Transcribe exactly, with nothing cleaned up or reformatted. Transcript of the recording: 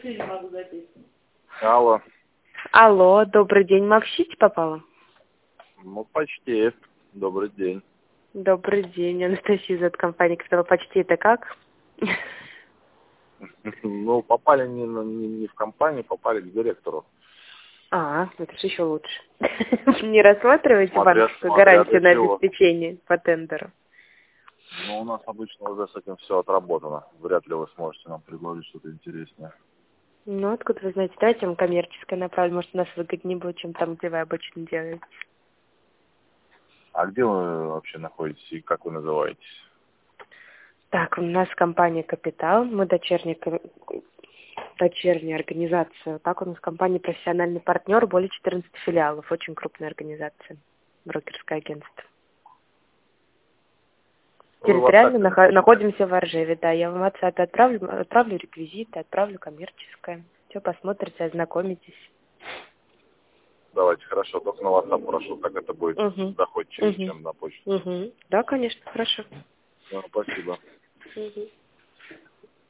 Алло. Алло, добрый день. Мы в Щите попала? Ну, почти. Добрый день. Добрый день. Анастасия из компании «Капитал». Почти это как? Ну, попали не, на- не, не в компанию, попали к директору. А, это же еще лучше. Не рассматриваете Смотря- банковскую смотря гарантию для на чего. обеспечение по тендеру? Ну, у нас обычно уже с этим все отработано. Вряд ли вы сможете нам предложить что-то интересное. Ну, откуда вы знаете? Давайте я вам коммерческое направлю. Может, у нас выгоднее будет, чем там, где вы обычно делаете. А где вы вообще находитесь и как вы называетесь? Так, у нас компания «Капитал». Мы дочерняя, ко- дочерняя организация. Так, у нас компания «Профессиональный партнер». Более четырнадцати филиалов. Очень крупная организация. Брокерское агентство. Вы в Территориально WhatsApp нахо- напишите. находимся в Оржеве, да. Я вам в WhatsApp отправлю, отправлю реквизиты, отправлю коммерческое. Все посмотрите, ознакомитесь. Давайте, хорошо. Только на WhatsApp прошу, как это будет Угу. доходчивее, Угу. чем на почту. Угу. Да, конечно, хорошо. Ну, спасибо. Угу.